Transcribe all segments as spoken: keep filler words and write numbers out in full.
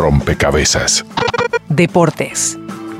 rompecabezas. Deportes.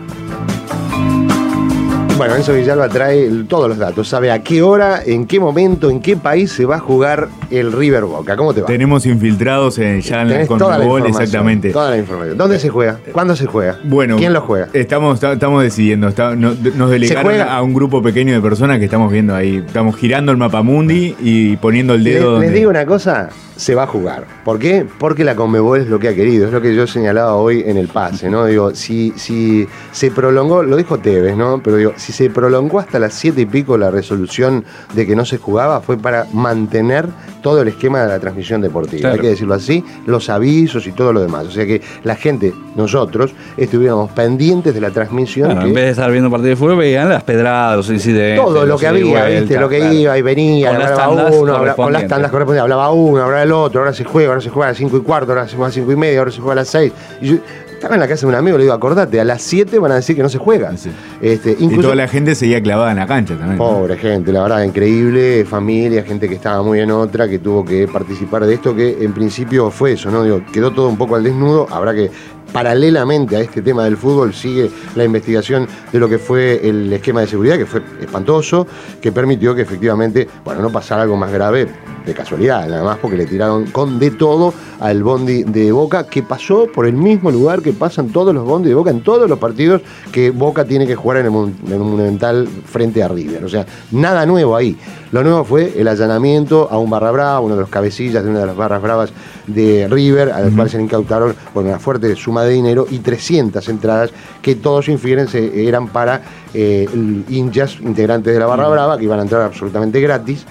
Bueno, Enzo Villalba trae todos los datos. Sabe a qué hora, en qué momento, en qué país se va a jugar el River Boca. ¿Cómo te va? Tenemos infiltrados en, ya en la Conmebol, exactamente. Toda la información. ¿Dónde se juega? ¿Cuándo se juega? Bueno, ¿quién lo juega? Estamos, estamos decidiendo. Está, no, nos delegaron a un grupo pequeño de personas que estamos viendo ahí. Estamos girando el mapamundi y poniendo el dedo. Les, donde... les digo una cosa. Se va a jugar. ¿Por qué? Porque la Conmebol es lo que ha querido, es lo que yo señalaba hoy en el pase, ¿no? Digo, si, si se prolongó, lo dijo Tevez, ¿no? Pero digo, si se prolongó hasta las siete y pico la resolución de que no se jugaba, fue para mantener todo el esquema de la transmisión deportiva. Claro. Hay que decirlo así, los avisos y todo lo demás. O sea que la gente, nosotros, estuviéramos pendientes de la transmisión. Bueno, que, en vez de estar viendo partido de fútbol, veían las pedradas, los incidentes. Todo lo que había, vuelta, ¿viste? Lo que claro. iba y venía, con hablaba las uno, hablaba, con las tandas correspondientes, hablaba uno, hablaba el otro, ahora se juega, ahora se juega a las cinco y cuarto, ahora se juega a las cinco y media, ahora se juega a las seis. Y yo estaba en la casa de un amigo, le digo, acordate, a las siete van a decir que no se juega. Sí. Este, incluso, y toda la gente seguía clavada en la cancha también. Pobre ¿no? gente, la verdad, increíble, familia, gente que estaba muy en otra, que tuvo que participar de esto, que en principio fue eso, ¿no? Digo, quedó todo un poco al desnudo, habrá que... Paralelamente a este tema del fútbol sigue la investigación de lo que fue el esquema de seguridad, que fue espantoso, que permitió que efectivamente, bueno, no pasara algo más grave, de casualidad, nada más porque le tiraron con de todo al bondi de Boca, que pasó por el mismo lugar que pasan todos los bondis de Boca en todos los partidos que Boca tiene que jugar en el, en el Monumental frente a River. O sea, nada nuevo ahí. Lo nuevo fue el allanamiento a un barra brava, uno de los cabecillas de una de las barras bravas de River, al uh-huh. cual se le incautaron bueno, una fuerte suma de dinero y trescientas entradas que todos infieren se, eran para eh, hinchas integrantes de la barra uh-huh. brava, que iban a entrar absolutamente gratis,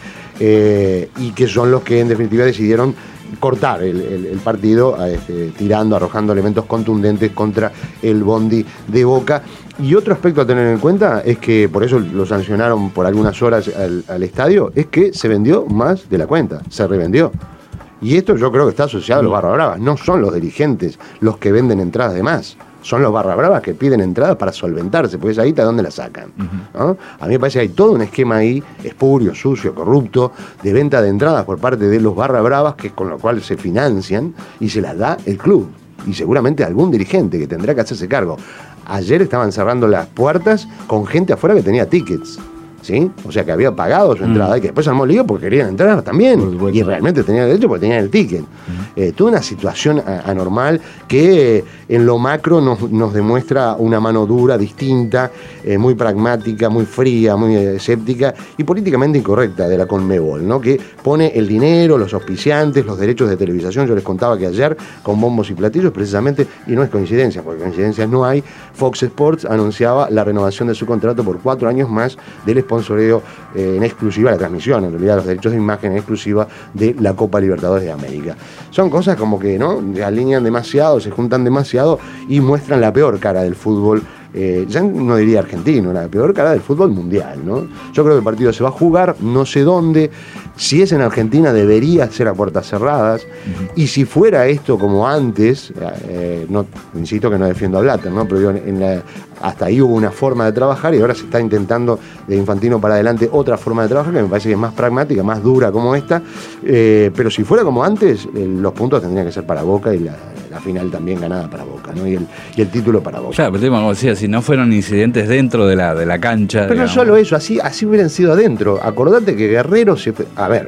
eh, y que son los que en definitiva decidieron cortar el, el, el partido este, tirando, arrojando elementos contundentes contra el bondi de Boca. Y otro aspecto a tener en cuenta es que, por eso lo sancionaron por algunas horas al, al estadio, es que se vendió más de la cuenta, se revendió. Y esto yo creo que está asociado a los barra bravas, no son los dirigentes los que venden entradas de más. Son los barra bravas que piden entradas para solventarse, porque esa guita, ¿de dónde la sacan? Uh-huh. ¿No? A mí me parece que hay todo un esquema ahí, espurio, sucio, corrupto, de venta de entradas por parte de los barra bravas, que con lo cual se financian y se las da el club. Y seguramente algún dirigente que tendrá que hacerse cargo. Ayer estaban cerrando las puertas con gente afuera que tenía tickets. ¿Sí? O sea, que había pagado su entrada mm. y que después armó lío porque querían entrar también. Y realmente tenían derecho porque tenían el ticket. Mm. Eh, toda una situación anormal que eh, en lo macro nos, nos demuestra una mano dura, distinta, eh, muy pragmática, muy fría, muy escéptica y políticamente incorrecta de la Conmebol, ¿no? Que pone el dinero, los auspiciantes, los derechos de televisación. Yo les contaba que ayer, con bombos y platillos, precisamente, y no es coincidencia, porque coincidencias no hay, Fox Sports anunciaba la renovación de su contrato por cuatro años más del sponsoreo eh, en exclusiva, la transmisión, en realidad los derechos de imagen en exclusiva de la Copa Libertadores de América. Son cosas como que no se alinean demasiado, se juntan demasiado y muestran la peor cara del fútbol, eh, ya no diría argentino, la peor cara del fútbol mundial, ¿no? Yo creo que el partido se va a jugar, no sé dónde. Si es en Argentina debería ser a puertas cerradas, uh-huh. y si fuera esto como antes, eh, no, insisto que no defiendo a Blatter, ¿no? Pero digo, en la, hasta ahí hubo una forma de trabajar y ahora se está intentando de Infantino para adelante otra forma de trabajar que me parece que es más pragmática, más dura como esta, eh, pero si fuera como antes, eh, los puntos tendrían que ser para Boca y la, la final también ganada para Boca, ¿no? Y el, y el título para Boca. Claro, pero como decía, si no fueron incidentes dentro de la, de la cancha. Pero digamos. No solo eso, así, así hubieran sido adentro. Acordate que Guerrero se... A ver,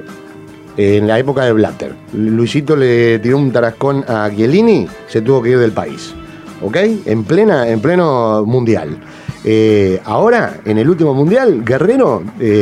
en la época de Blatter, Luisito le tiró un tarascón a Chiellini, se tuvo que ir del país, ¿ok? En, plena, en pleno mundial. Eh, ahora, en el último mundial, Guerrero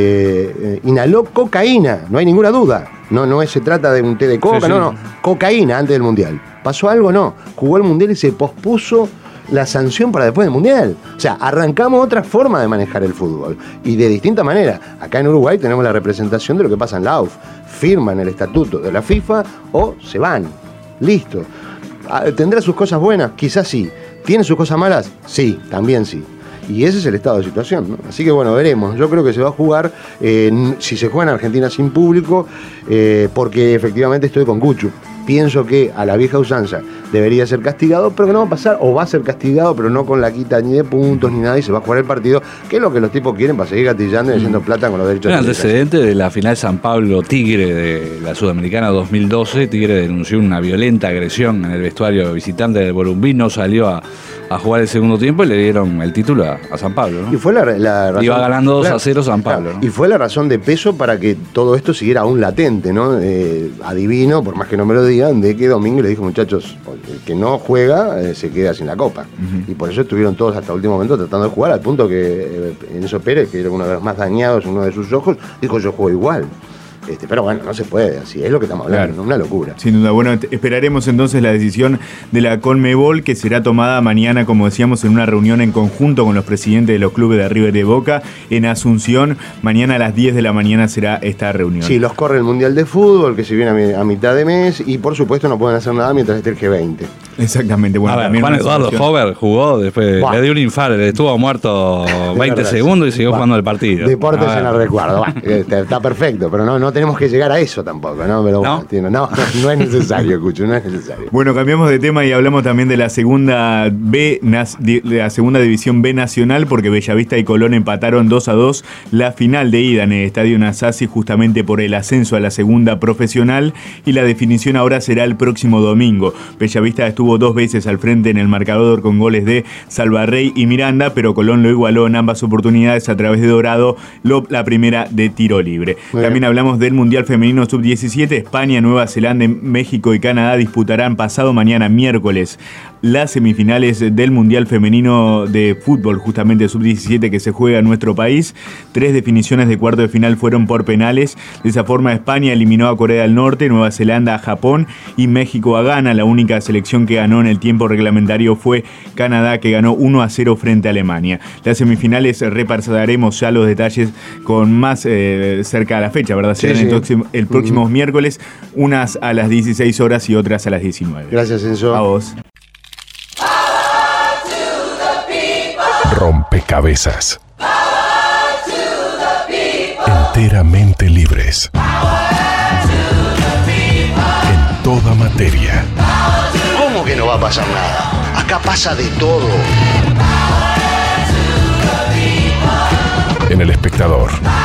eh, inhaló cocaína, no hay ninguna duda. No, no es, se trata de un té de coca, sí, sí. no, no. Cocaína antes del mundial. ¿Pasó algo? No. Jugó el mundial y se pospuso la sanción para después del mundial. O sea, arrancamos otra forma de manejar el fútbol y de distinta manera. Acá en Uruguay tenemos la representación de lo que pasa en la U F. Firman el estatuto de la FIFA o se van. Listo. ¿Tendrá sus cosas buenas? Quizás sí. ¿Tiene sus cosas malas? Sí, también sí. Y ese es el estado de situación, ¿no? Así que bueno, veremos. Yo creo que se va a jugar, eh, si se juega en Argentina sin público, eh, porque efectivamente estoy con Cuchu. Pienso que a la vieja usanza debería ser castigado, pero que no va a pasar, o va a ser castigado, pero no con la quita ni de puntos ni nada, y se va a jugar el partido, que es lo que los tipos quieren para seguir gatillando y haciendo plata con los derechos. Un antecedente de la final San Pablo-Tigre de la Sudamericana dos mil doce. Tigre denunció una violenta agresión en el vestuario visitante del Borumbí, no salió a, a jugar el segundo tiempo y le dieron el título a, a San Pablo, ¿no? Y fue la, la razón, iba ganando dos claro, a cero San Pablo, claro, ¿no? Y fue la razón de peso para que todo esto siguiera aún latente, ¿no? Eh, adivino, por más que no me lo digan, de que Domínguez le dijo, muchachos, el que no juega eh, se queda sin la copa. Uh-huh. Y por eso estuvieron todos hasta el último momento tratando de jugar, al punto que eh, Enzo Pérez, que era uno de los más dañados, uno de sus ojos, dijo, yo juego igual. Este, pero bueno, no se puede, así es lo que estamos hablando, claro. Una locura. Sin duda, bueno, esperaremos entonces la decisión de la Conmebol, que será tomada mañana, como decíamos, en una reunión en conjunto con los presidentes de los clubes de River y de Boca en Asunción. Mañana a las diez de la mañana será esta reunión. Sí, los corre el Mundial de Fútbol, que se viene a, a mitad de mes, y por supuesto no pueden hacer nada mientras esté el G veinte. Exactamente. Bueno, a ver, también Juan Eduardo Hover jugó, después Buah. le dio un infarto, le estuvo muerto veinte segundos y siguió Buah. jugando el partido. Deportes en el recuerdo, está, está perfecto, pero no, no tenemos que llegar a eso tampoco, ¿no? Pero ¿No? Bueno, no, no es necesario, Cucho, no es necesario. Bueno, cambiamos de tema y hablamos también de la segunda B, de la segunda división B nacional, porque Bellavista y Colón empataron dos a dos la final de ida en el Estadio Nasasi, justamente por el ascenso a la segunda profesional, y la definición ahora será el próximo domingo. Bellavista estuvo dos veces al frente en el marcador con goles de Salvarrey y Miranda, pero Colón lo igualó en ambas oportunidades a través de Dorado, lo, la primera de tiro libre. Bien. También hablamos del Mundial Femenino sub diecisiete. España, Nueva Zelanda, México y Canadá disputarán pasado mañana miércoles las semifinales del Mundial Femenino de Fútbol, justamente sub diecisiete, que se juega en nuestro país. Tres definiciones de cuarto de final fueron por penales. De esa forma, España eliminó a Corea del Norte, Nueva Zelanda a Japón y México a Ghana. La única selección que ganó en el tiempo reglamentario fue Canadá, que ganó uno a cero frente a Alemania. Las semifinales repasaremos ya los detalles con más eh, cerca de la fecha, ¿verdad? Sí, Serán sí. el próximo, el próximo uh-huh. miércoles, unas a las dieciséis horas y otras a las diecinueve. Gracias, Enzo. A vos. Rompecabezas. Enteramente libres. En toda materia. ¿Cómo que no va a pasar nada? Acá pasa de todo. En El Espectador.